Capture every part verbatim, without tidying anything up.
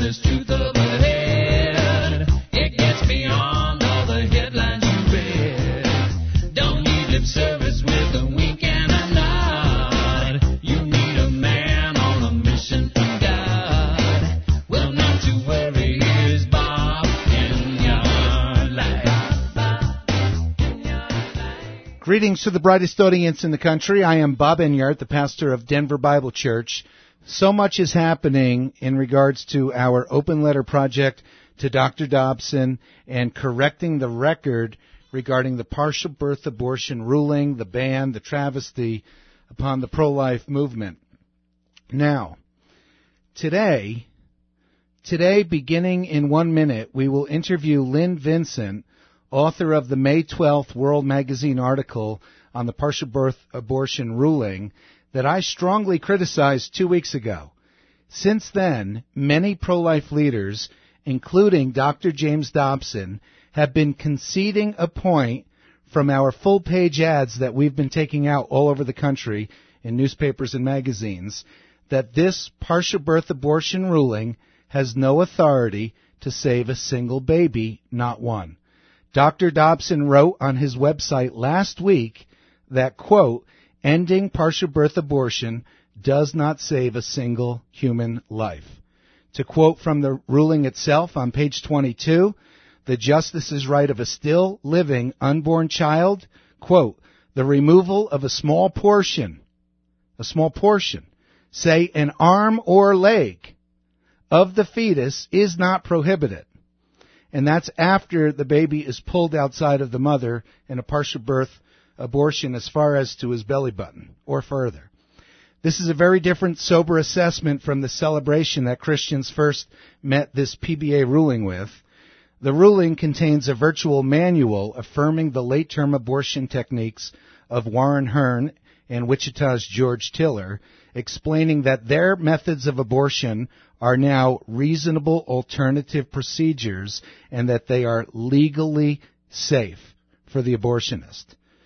there's truth up ahead. It gets beyond all the headlines you read. Don't need lip service with a wink and a nod. You need a man on a mission from God. Well, not to worry, here's Bob in your life. Greetings to the brightest audience in the country. I am Bob Enyart, the pastor of Denver Bible Church. So much is happening in regards to our open letter project to Doctor Dobson and correcting the record regarding the partial birth abortion ruling, the ban, the travesty upon the pro-life movement. Now, today, today, beginning in one minute, we will interview Lynn Vincent, author of the May twelfth World Magazine article on the partial birth abortion ruling that I strongly criticized two weeks ago. Since then, many pro-life leaders, including Doctor James Dobson, have been conceding a point from our full-page ads that we've been taking out all over the country in newspapers and magazines, that this partial birth abortion ruling has no authority to save a single baby, not one. Doctor Dobson wrote on his website last week that, quote, ending partial birth abortion does not save a single human life. To quote from the ruling itself on page twenty-two, the justice's right of a still living unborn child, quote, the removal of a small portion, a small portion, say an arm or leg of the fetus is not prohibited. And that's after the baby is pulled outside of the mother in a partial birth abortion as far as to his belly button or further. This is a very different, sober assessment from the celebration that Christians first met this P B A ruling with. The ruling contains a virtual manual affirming the late-term abortion techniques of Warren Hearn and Wichita's George Tiller, explaining that their methods of abortion are now reasonable alternative procedures and that they are legally safe for the abortionist.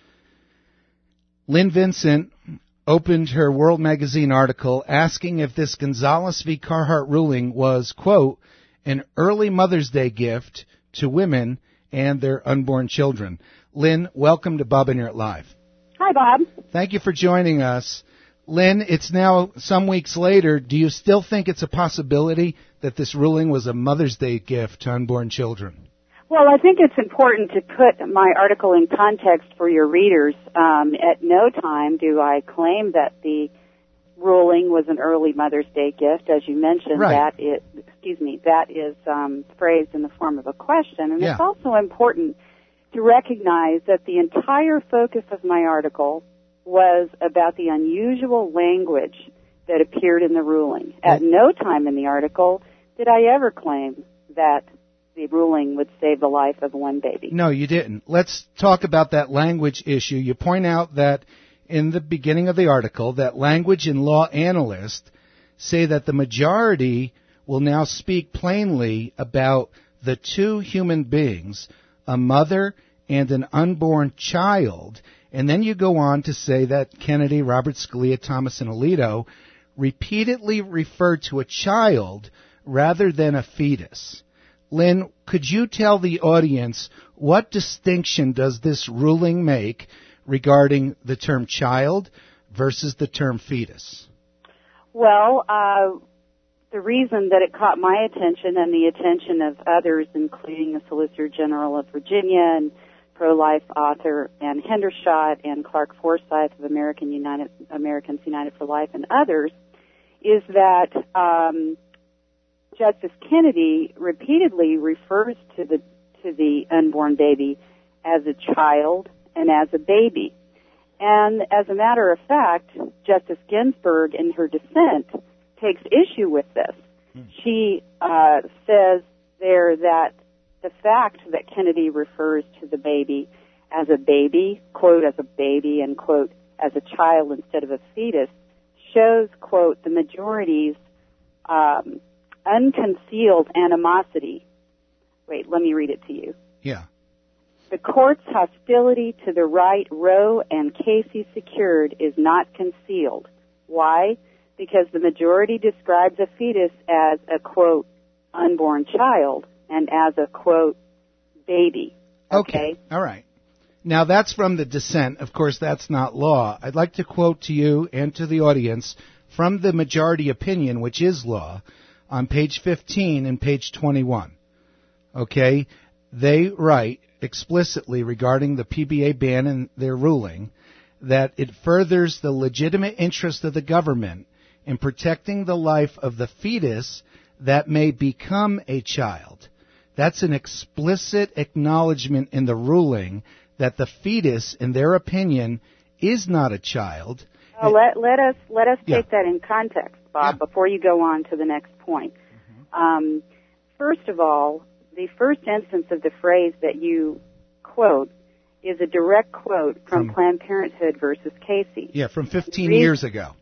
Lynn Vincent opened her World Magazine article asking if this Gonzales v. Carhart ruling was, quote, an early Mother's Day gift to women and their unborn children. Lynn, welcome to Bob Enyart Live. Hi, Bob. Thank you for joining us. Lynn, it's now some weeks later. Do you still think it's a possibility that this ruling was a Mother's Day gift to unborn children? Well, I think it's important to put my article in context for your readers. Um, at no time do I claim that the ruling was an early Mother's Day gift. As you mentioned, right. that is, excuse me, that is um, phrased in the form of a question. And yeah. It's also important to recognize that the entire focus of my article was about the unusual language that appeared in the ruling. At no time in the article did I ever claim that the ruling would save the life of one baby. No, you didn't. Let's talk about that language issue. You point out that in the beginning of the article that language and law analysts say that the majority will now speak plainly about the two human beings, a mother and an unborn child. And then you go on to say that Kennedy, Robert Scalia, Thomas, and Alito repeatedly referred to a child rather than a fetus. Lynn, could you tell the audience what distinction does this ruling make regarding the term child versus the term fetus? Well, uh, the reason that it caught my attention and the attention of others, including the Solicitor General of Virginia and pro-life author Ann Hendershot and Clark Forsyth of American United, Americans United for Life and others, is that um, Justice Kennedy repeatedly refers to the to the unborn baby as a child and as a baby. And as a matter of fact, Justice Ginsburg, in her dissent, takes issue with this. Hmm. She uh, says there that the fact that Kennedy refers to the baby as a baby, quote, as a baby, and, quote, as a child instead of a fetus, shows, quote, the majority's um, unconcealed animosity. Wait, let me read it to you. Yeah. The court's hostility to the right Roe and Casey secured is not concealed. Why? Because the majority describes a fetus as a, quote, unborn child and as a, quote, baby. Okay. Okay. All right. Now, that's from the dissent. Of course, that's not law. I'd like to quote to you and to the audience from the majority opinion, which is law, on page fifteen and page twenty-one. Okay? They write explicitly regarding the P B A ban and their ruling that it furthers the legitimate interest of the government in protecting the life of the fetus that may become a child. That's an explicit acknowledgement in the ruling that the fetus, in their opinion, is not a child. Uh, let, let us let us take Yeah. that in context, Bob, Yeah. before you go on to the next point. Mm-hmm. Um, first of all, the first instance of the phrase that you quote is a direct quote from, From- Planned Parenthood versus Casey. Yeah, from fifteen Reason- years ago.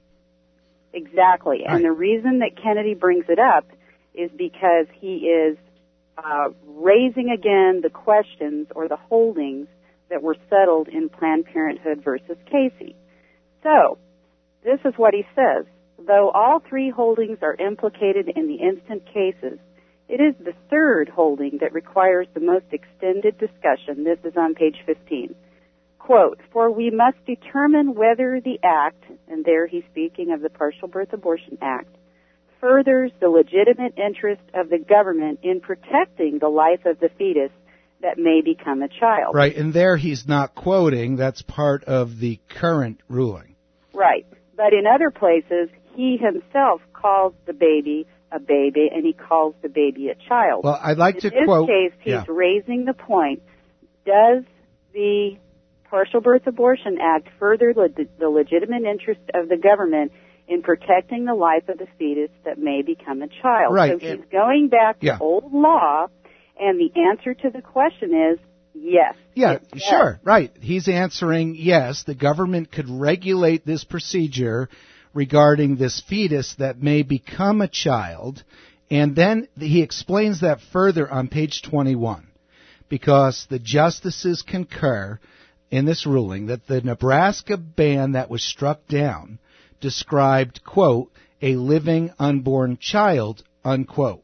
Exactly. And Right. the reason that Kennedy brings it up is because he is uh, raising again the questions or the holdings that were settled in Planned Parenthood versus Casey. So, this is what he says. Though all three holdings are implicated in the instant cases, it is the third holding that requires the most extended discussion. This is on page fifteen. Quote, for we must determine whether the act, and there he's speaking of the Partial Birth Abortion Act, furthers the legitimate interest of the government in protecting the life of the fetus that may become a child. Right, and there he's not quoting. That's part of the current ruling. Right. But in other places, he himself calls the baby a baby, and he calls the baby a child. Well, I'd like in to this quote... case, he's yeah. raising the point, does the Partial Birth Abortion Act further le- the legitimate interest of the government in protecting the life of the fetus that may become a child? Right. So he's going back Yeah. to old law, and the answer to the question is yes. Yeah, It does. sure, right. He's answering yes, the government could regulate this procedure regarding this fetus that may become a child, and then he explains that further on page twenty-one, because the justices concur in this ruling that the Nebraska ban that was struck down described, quote, a living unborn child, unquote.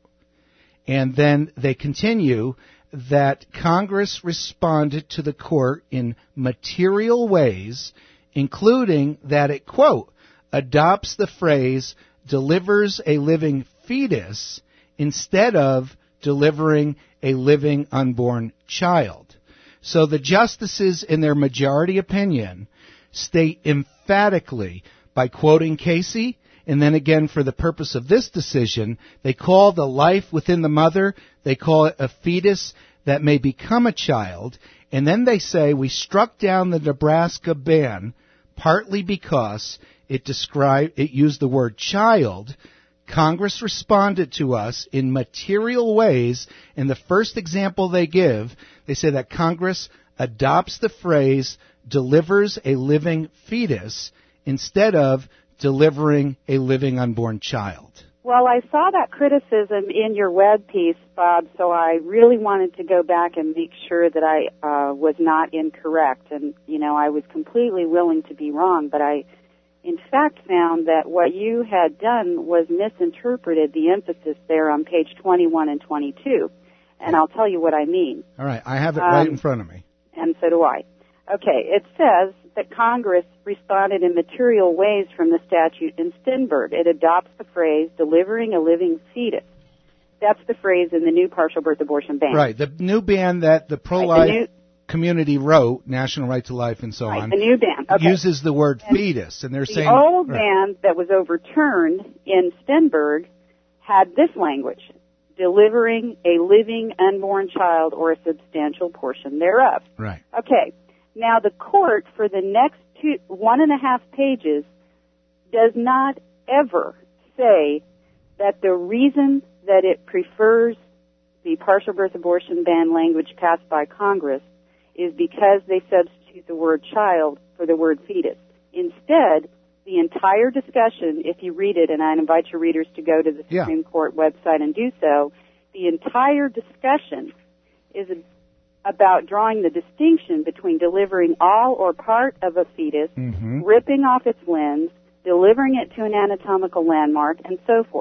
And then they continue that Congress responded to the court in material ways, including that it, quote, adopts the phrase delivers a living fetus instead of delivering a living unborn child. So the justices, in their majority opinion, state emphatically by quoting Casey, and then again for the purpose of this decision, they call the life within the mother, they call it a fetus that may become a child, and then they say we struck down the Nebraska ban partly because it described, it used the word child. Congress responded to us in material ways, and the first example they give, they say that Congress adopts the phrase delivers a living fetus instead of delivering a living unborn child. Well, I saw that criticism in your web piece, Bob, so I really wanted to go back and make sure that I uh, was not incorrect. And, you know, I was completely willing to be wrong, but I, in fact, found that what you had done was misinterpreted the emphasis there on page twenty-one and twenty-two. And I'll tell you what I mean. All right, I have it Um, right in front of me. And so do I. Okay, it says that Congress responded in material ways from the statute in Stenberg. It adopts the phrase, delivering a living fetus. That's the phrase in the new partial birth abortion ban. Right, the new ban that the pro-life Right, the new- community wrote, National Right to Life and so Right, on, the new ban. Okay. uses the word And fetus, and they're the saying... old right, ban that was overturned in Stenberg had this language, delivering a living unborn child or a substantial portion thereof. right. Okay. Now the court, for the next two, one and a half pages, does not ever say that the reason that it prefers the partial birth abortion ban language passed by Congress is because they substitute the word child for the word fetus. Instead, the entire discussion, if you read it, and I invite your readers to go to the Yeah. Supreme Court website and do so, the entire discussion is about drawing the distinction between delivering all or part of a fetus, Mm-hmm. ripping off its limbs, delivering it to an anatomical landmark, and so forth.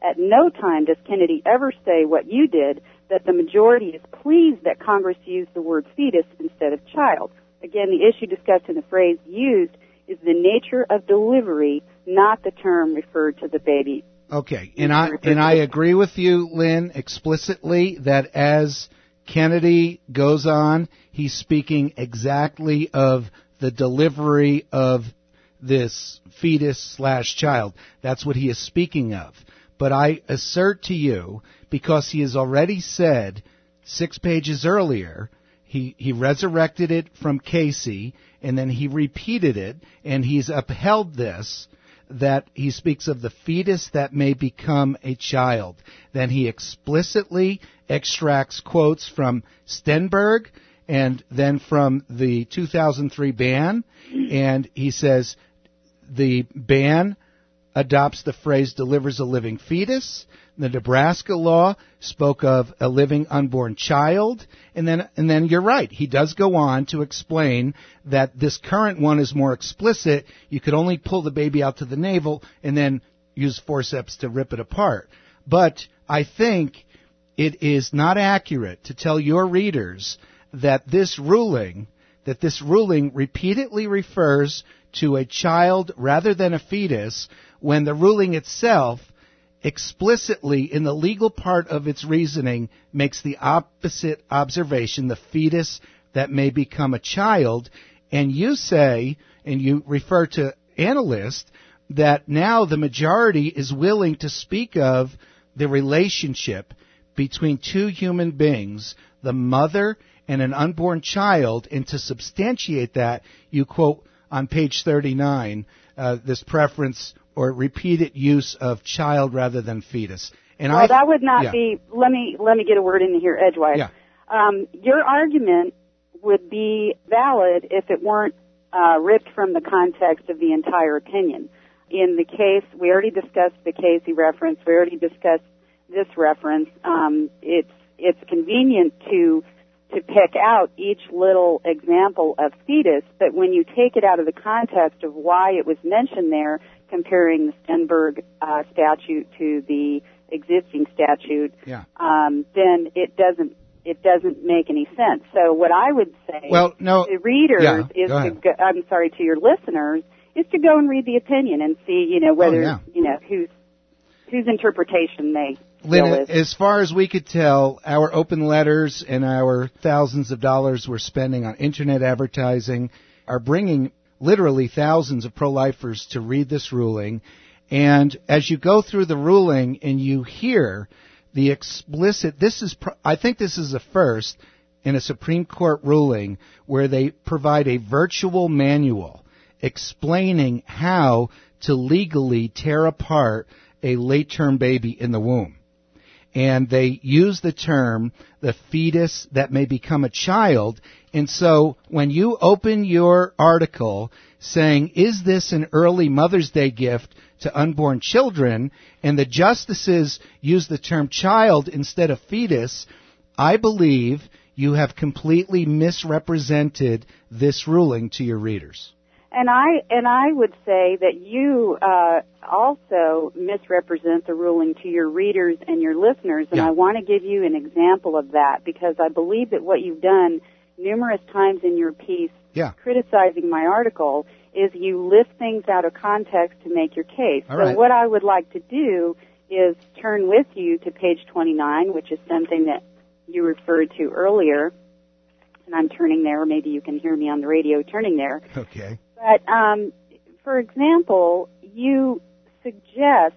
At no time does Kennedy ever say what you did, that the majority is pleased that Congress used the word fetus instead of child. Again, the issue discussed in the phrase used is the nature of delivery, not the term referred to the baby. Okay, and I and I agree with you, Lynn, explicitly that as Kennedy goes on, he's speaking exactly of the delivery of this fetus slash child. That's what he is speaking of. But I assert to you, because he has already said six pages earlier, he, he resurrected it from Casey, and then he repeated it, and he's upheld this, that he speaks of the fetus that may become a child. Then he explicitly extracts quotes from Stenberg and then from the two thousand three ban, and he says the ban adopts the phrase delivers a living fetus. The Nebraska law spoke of a living unborn child. And then, and then you're right. He does go on to explain that this current one is more explicit. You could only pull the baby out to the navel and then use forceps to rip it apart. But I think it is not accurate to tell your readers that this ruling, that this ruling repeatedly refers to a child rather than a fetus, when the ruling itself explicitly, in the legal part of its reasoning, makes the opposite observation, the fetus that may become a child. And you say, and you refer to analysts, that now the majority is willing to speak of the relationship between two human beings, the mother and an unborn child, and to substantiate that, you quote on page thirty-nine uh, this preference or repeated use of child rather than fetus. And well, I, that would not yeah. be. Let me let me get a word in here, edgewise. Yeah. Um, your argument would be valid if it weren't uh, ripped from the context of the entire opinion. In the case, we already discussed the Casey reference. We already discussed this reference. Um, it's it's convenient to to pick out each little example of fetus, but when you take it out of the context of why it was mentioned there, comparing the Stenberg uh, statute to the existing statute, yeah. um, then it doesn't it doesn't make any sense. So what I would say well, no, to readers yeah, is go to ahead. go, I'm sorry, to your listeners, is to go and read the opinion and see, you know, whether Oh, yeah. you know whose whose interpretation they Lynn, go with. as far as we could tell, our open letters and our thousands of dollars we're spending on internet advertising are bringing literally thousands of pro-lifers to read this ruling. And as you go through the ruling and you hear the explicit, this is, I think this is a first in a Supreme Court ruling where they provide a virtual manual explaining how to legally tear apart a late-term baby in the womb. And they use the term, the fetus that may become a child. And so when you open your article saying, is this an early Mother's Day gift to unborn children, and the justices use the term child instead of fetus, I believe you have completely misrepresented this ruling to your readers. And I and I would say that you uh, also misrepresent the ruling to your readers and your listeners, and yeah. I want to give you an example of that because I believe that what you've done numerous times in your piece yeah. criticizing my article is you lift things out of context to make your case. All so right. what I would like to do is turn with you to page twenty-nine, which is something that you referred to earlier, and I'm turning there, or maybe you can hear me on the radio turning there. Okay. But, um, for example, you suggest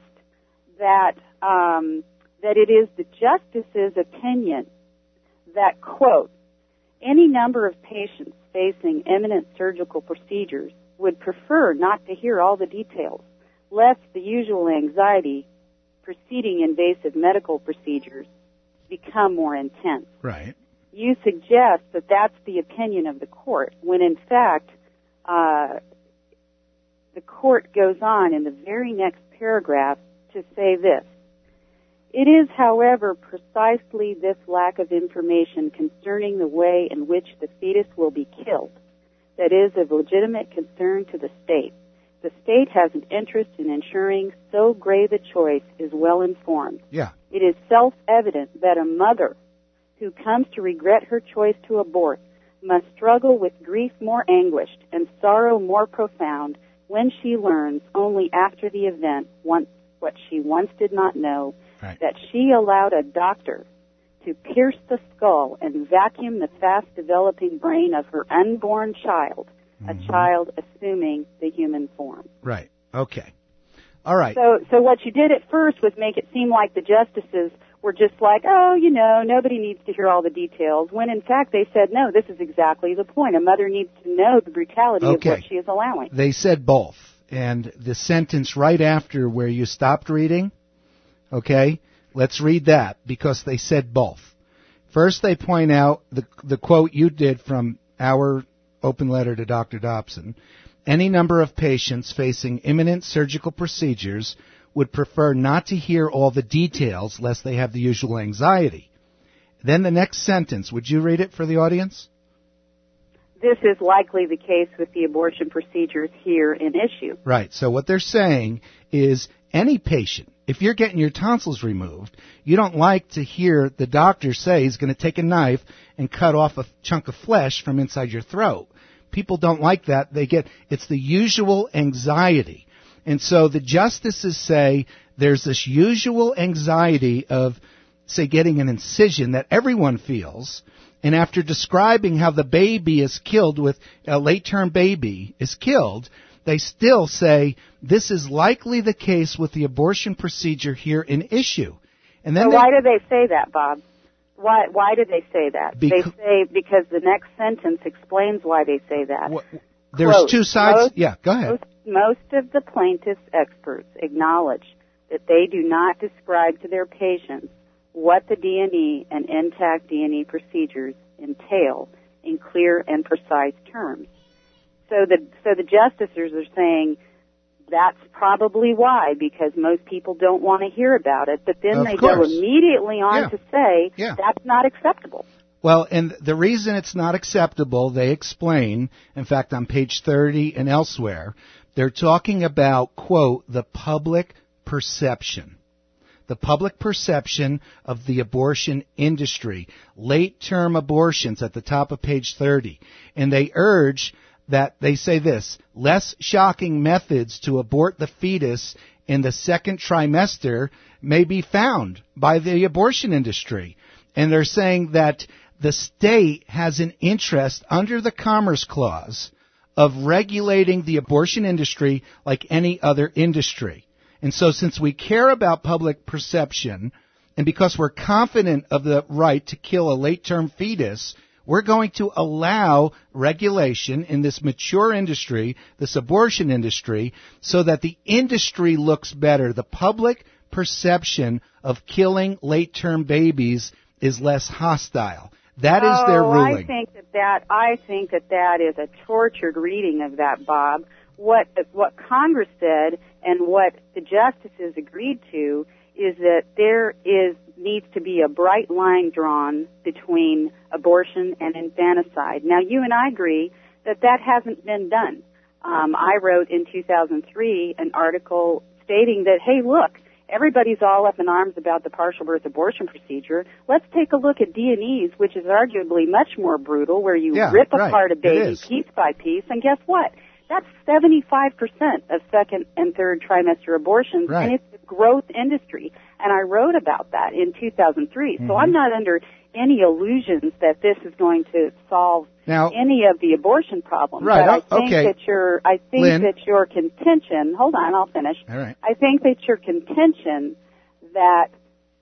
that um, that it is the justice's opinion that, quote, any number of patients facing imminent surgical procedures would prefer not to hear all the details, lest the usual anxiety preceding invasive medical procedures become more intense. Right. You suggest that that's the opinion of the court, when in fact, uh, the court goes on in the very next paragraph to say this. It is, however, precisely this lack of information concerning the way in which the fetus will be killed that is of legitimate concern to the state, the state has an interest in ensuring so grave a choice is well informed. Yeah. It is self-evident that a mother who comes to regret her choice to abort must struggle with grief more anguished and sorrow more profound when she learns only after the event once what she once did not know, right. that she allowed a doctor to pierce the skull and vacuum the fast-developing brain of her unborn child, mm-hmm. a child assuming the human form. Right. Okay. All right. So, so what you did at first was make it seem like the justices were just like, oh, you know, nobody needs to hear all the details, when in fact they said, no, this is exactly the point. A mother needs to know the brutality okay. of what she is allowing. They said both. And the sentence right after where you stopped reading, okay, let's read that, because they said both. First, they point out the, the quote you did from our open letter to Doctor Dobson. Any number of patients facing imminent surgical procedures would prefer not to hear all the details lest they have the usual anxiety. Then the next sentence, would you read it for the audience? This is likely the case with the abortion procedures here in issue. Right. So what they're saying is any patient, if you're getting your tonsils removed, you don't like to hear the doctor say he's going to take a knife and cut off a chunk of flesh from inside your throat. People don't like that. They get, it's the usual anxiety. And so the justices say there's this usual anxiety of, say, getting an incision that everyone feels. And after describing how the baby is killed with a late-term baby is killed, they still say this is likely the case with the abortion procedure here in issue. And then so they, why do they say that, Bob? Why why do they say that? Beca- they say because the next sentence explains why they say that. Wh- there's Quote, two sides. Most, yeah, go ahead. Most, most of the plaintiff's experts acknowledge that they do not describe to their patients what the D and E and intact D and E procedures entail in clear and precise terms. So the so the justices are saying that's probably why, because most people don't want to hear about it. But then Of they course. go immediately on Yeah. to say Yeah. that's not acceptable. Well, and the reason it's not acceptable, they explain, in fact, on page thirty and elsewhere, they're talking about, quote, the public perception. The public perception of the abortion industry. Late-term abortions at the top of page thirty. And they urge that, they say this, less shocking methods to abort the fetus in the second trimester may be found by the abortion industry. And they're saying that the state has an interest under the Commerce Clause of regulating the abortion industry like any other industry. And so since we care about public perception, and because we're confident of the right to kill a late-term fetus, we're going to allow regulation in this mature industry, this abortion industry, so that the industry looks better. The public perception of killing late-term babies is less hostile. That is their oh, ruling. I think that, that I think that that is a tortured reading of that, Bob. What what Congress said and what the justices agreed to is that there is needs to be a bright line drawn between abortion and infanticide. Now, you and I agree that that hasn't been done. Um, I wrote in two thousand three an article stating that, hey, look, everybody's all up in arms about the partial birth abortion procedure. Let's take a look at D and E's, which is arguably much more brutal, where you Yeah, rip right. apart a It baby is. piece by piece, and guess what? That's seventy-five percent of second and third trimester abortions, Right. and it's a growth industry. And I wrote about that in two thousand three. Mm-hmm. So I'm not under any illusions that this is going to solve Now- any of the abortion problems. Right, But I oh, think okay. that your, I think Lynn. that your contention, hold on, I'll finish. All right. I think that your contention that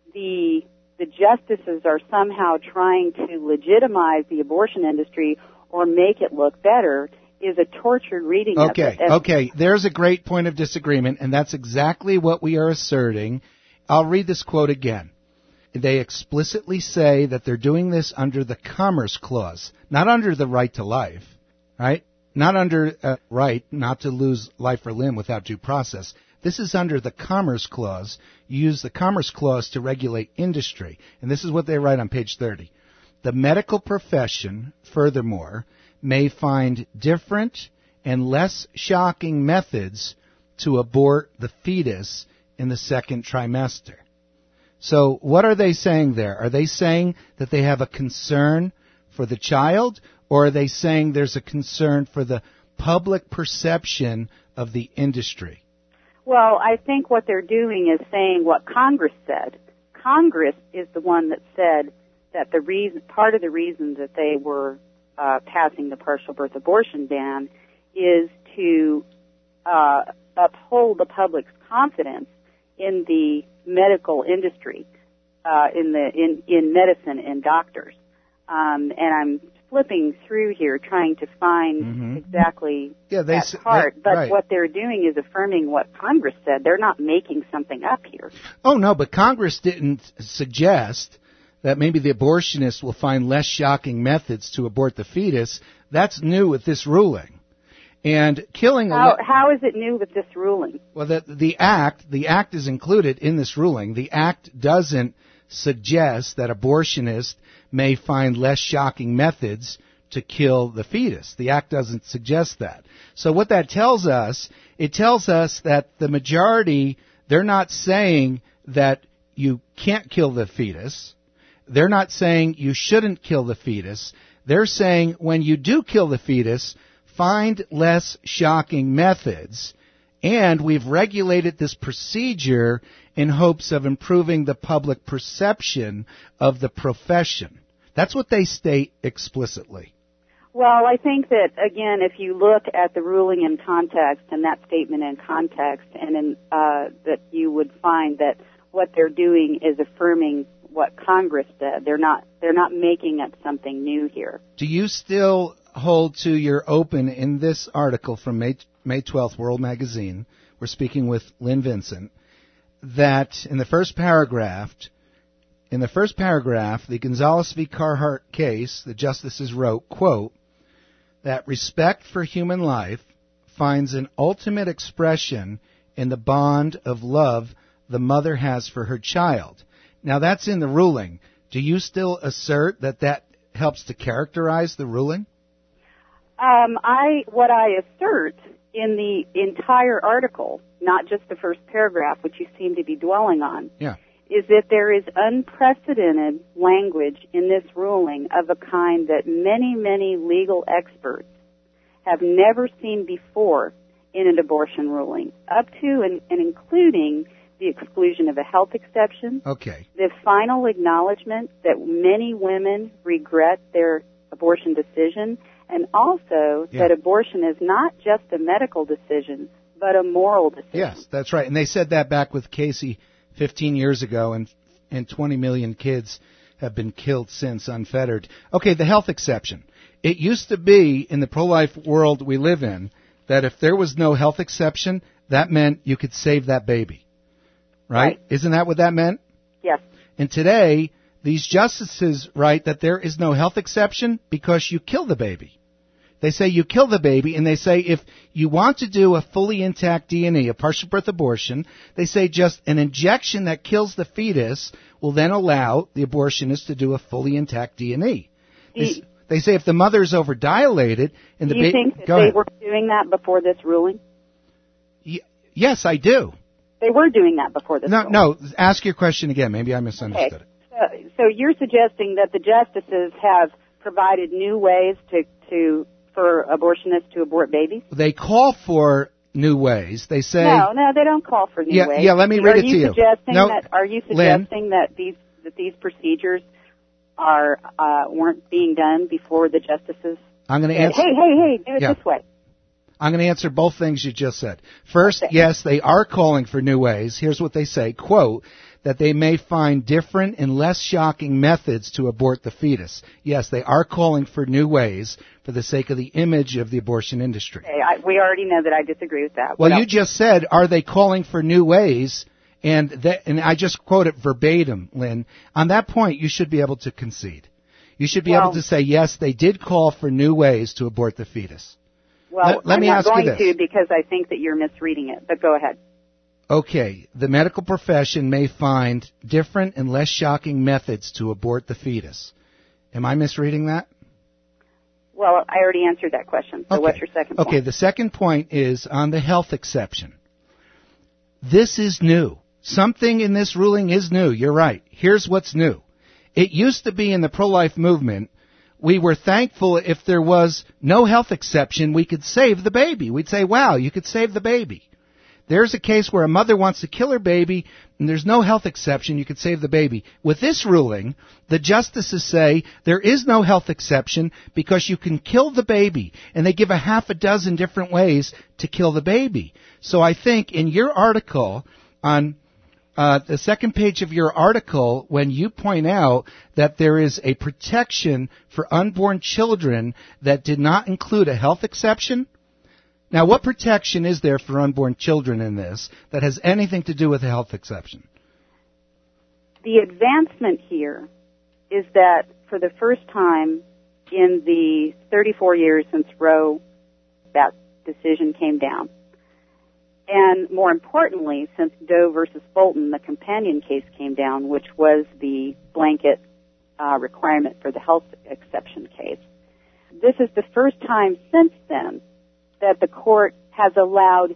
the the justices are somehow trying to legitimize the abortion industry or make it look better is a tortured reading Okay, of it. And okay. There's a great point of disagreement, and that's exactly what we are asserting. I'll read this quote again. They explicitly say that they're doing this under the Commerce Clause, not under the right to life, right? Not under a right not to lose life or limb without due process. This is under the Commerce Clause. You use the Commerce Clause to regulate industry. And this is what they write on page thirty. The medical profession, furthermore, may find different and less shocking methods to abort the fetus in the second trimester. So what are they saying there? Are they saying that they have a concern for the child, or are they saying there's a concern for the public perception of the industry? Well, I think what they're doing is saying what Congress said. Congress is the one that said that the reason, part of the reason that they were uh, passing the partial birth abortion ban is to uh, uphold the public's confidence in the medical industry, uh, in the in, in medicine and doctors. Um, and I'm flipping through here trying to find mm-hmm. exactly yeah, they, that part. they, but right. what they're doing is affirming what Congress said. They're not making something up here. Oh, no, but Congress didn't suggest that maybe the abortionist will find less shocking methods to abort the fetus. That's new with this ruling. And killing How, a... how is it new with this ruling? Well, the, the act, the act is included in this ruling. The act doesn't suggest that abortionists may find less shocking methods to kill the fetus. The act doesn't suggest that. So what that tells us, it tells us that the majority, they're not saying that you can't kill the fetus. They're not saying you shouldn't kill the fetus. They're saying when you do kill the fetus, find less shocking methods. And we've regulated this procedure in hopes of improving the public perception of the profession. That's what they state explicitly. Well, I think that, again, if you look at the ruling in context and that statement in context, and in, uh, that you would find that what they're doing is affirming what Congress said. They're not, they're not making up something new here. Do you still hold to your open in this article from May, May twelfth, World Magazine? We're speaking with Lynn Vincent. That in the first paragraph, in the first paragraph, the Gonzales v. Carhart case, the justices wrote, quote, that respect for human life finds an ultimate expression in the bond of love the mother has for her child. Now that's in the ruling. Do you still assert that that helps to characterize the ruling? Um, I, what I assert in the entire article, not just the first paragraph, which you seem to be dwelling on, yeah. is that there is unprecedented language in this ruling of a kind that many, many legal experts have never seen before in an abortion ruling, up to and, and including the exclusion of a health exception, okay. the final acknowledgement that many women regret their abortion decision, and also yeah. that abortion is not just a medical decision, but a moral decision. Yes, that's right. And they said that back with Casey fifteen years ago, and and twenty million kids have been killed since unfettered. Okay, the health exception. It used to be in the pro-life world we live in that if there was no health exception, that meant you could save that baby. Right? Right. Isn't that what that meant? Yes. And today, these justices write that there is no health exception because you kill the baby. They say you kill the baby, and they say if you want to do a fully intact D N E, a partial birth abortion, they say just an injection that kills the fetus will then allow the abortionist to do a fully intact D N E. They, they say if the mother is overdilated and the baby... Do you ba- think that Go they ahead. were doing that before this ruling? Y- yes, I do. They were doing that before this No, ruling. no. Ask your question again. Maybe I misunderstood Okay. it. So, so you're suggesting that the justices have provided new ways to, to for abortionists to abort babies? They call for new ways. They say No, no, they don't call for new Yeah, ways. yeah, let me are read it you to you. Suggesting No, that, are you Lynn. suggesting that these that these procedures are uh, weren't being done before the justices I'm going to said, answer. hey, hey, hey, do it Yeah. this way? I'm going to answer both things you just said. First, Okay. yes, they are calling for new ways. Here's what they say, quote, that they may find different and less shocking methods to abort the fetus. Yes, they are calling for new ways for the sake of the image of the abortion industry. Okay, I, we already know that I disagree with that. Well, What you else? just said, are they calling for new ways? And that, and I just quote it verbatim, Lynn. On that point, you should be able to concede. You should be Well- able to say, yes, they did call for new ways to abort the fetus. Well, let- let I'm me not ask you going this. to because I think that you're misreading it, but go ahead. Okay, the medical profession may find different and less shocking methods to abort the fetus. Am I misreading that? Well, I already answered that question. So Okay. what's your second point? Okay, the second point is on the health exception. This is new. Something in this ruling is new. You're right. Here's what's new. It used to be in the pro-life movement, we were thankful if there was no health exception, we could save the baby. We'd say, wow, you could save the baby. There's a case where a mother wants to kill her baby, and there's no health exception, you could save the baby. With this ruling, the justices say there is no health exception because you can kill the baby, and they give a half a dozen different ways to kill the baby. So I think in your article, on uh, the second page of your article, when you point out that there is a protection for unborn children that did not include a health exception. Now, what protection is there for unborn children in this that has anything to do with a health exception? The advancement here is that for the first time in the thirty-four years since Roe, that decision came down, and more importantly, since Doe versus Fulton, the companion case came down, which was the blanket uh, requirement for the health exception case. This is the first time since then that the court has allowed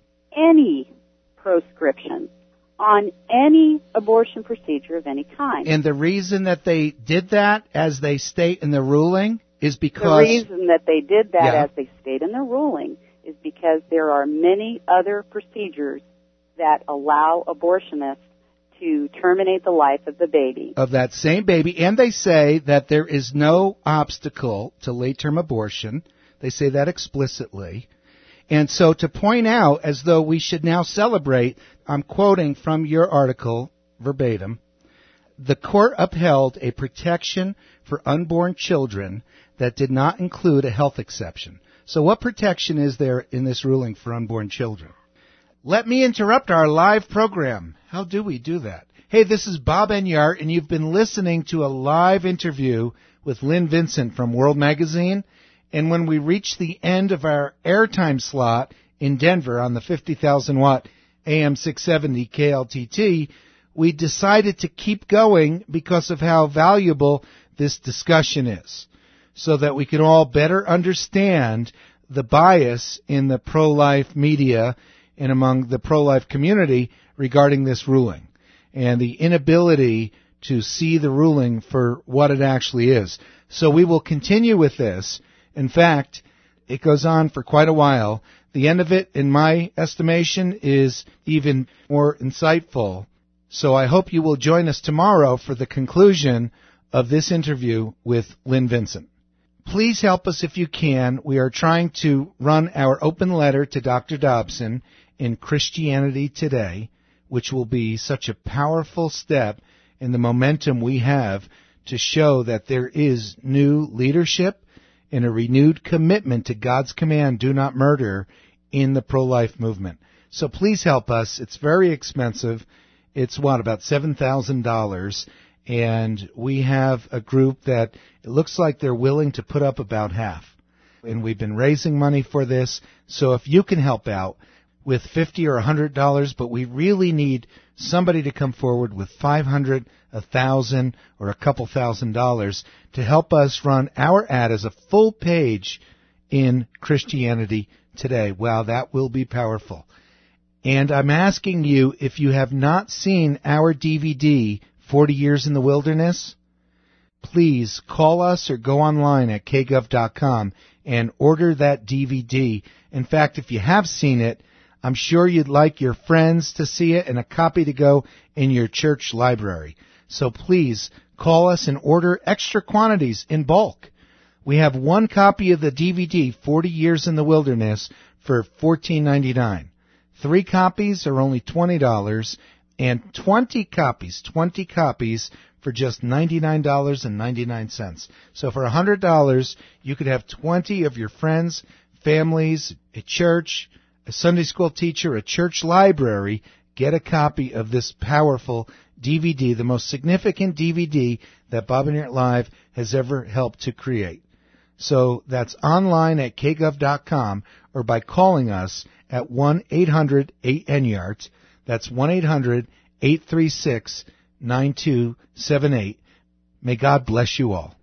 any proscription on any abortion procedure of any kind. And the reason that they did that, as they state in the ruling, is because... The reason that they did that, Yeah. as they state in the ruling, is because there are many other procedures that allow abortionists to terminate the life of the baby. Of that same baby. And they say that there is no obstacle to late-term abortion. They say that explicitly. And so to point out, as though we should now celebrate, I'm quoting from your article verbatim, the court upheld a protection for unborn children that did not include a health exception. So what protection is there in this ruling for unborn children? Let me interrupt our live program. How do we do that? Hey, this is Bob Enyart, and you've been listening to a live interview with Lynn Vincent from World Magazine. And when we reach the end of our airtime slot in Denver on the fifty thousand watt A M six seventy K L T T, we decided to keep going because of how valuable this discussion is, so that we can all better understand the bias in the pro-life media and among the pro-life community regarding this ruling, and the inability to see the ruling for what it actually is. So we will continue with this. In fact, it goes on for quite a while. The end of it, in my estimation, is even more insightful. So I hope you will join us tomorrow for the conclusion of this interview with Lynn Vincent. Please help us if you can. We are trying to run our open letter to Doctor Dobson in Christianity Today, which will be such a powerful step in the momentum we have to show that there is new leadership and a renewed commitment to God's command, do not murder, in the pro-life movement. So please help us. It's very expensive. It's, what, about seven thousand dollars. And we have a group that it looks like they're willing to put up about half. And we've been raising money for this. So if you can help out with fifty or one hundred dollars, but we really need somebody to come forward with five hundred dollars, a thousand dollars, or a couple thousand dollars to help us run our ad as a full page in Christianity Today. Wow, that will be powerful. And I'm asking you, if you have not seen our D V D, forty years in the Wilderness, please call us or go online at k gov dot com and order that D V D. In fact, if you have seen it, I'm sure you'd like your friends to see it and a copy to go in your church library. So please call us and order extra quantities in bulk. We have one copy of the D V D, forty years in the Wilderness, for fourteen ninety-nine. Three copies are only twenty dollars, and twenty copies, twenty copies for just ninety-nine dollars and ninety-nine cents. So for one hundred dollars, you could have twenty of your friends, families, a church, a Sunday school teacher, a church library, get a copy of this powerful D V D, the most significant D V D that Bob Enyart Live has ever helped to create. So that's online at k gov dot com or by calling us at one eight hundred eight Enyart. That's one eight hundred eight three six nine two seven eight. May God bless you all.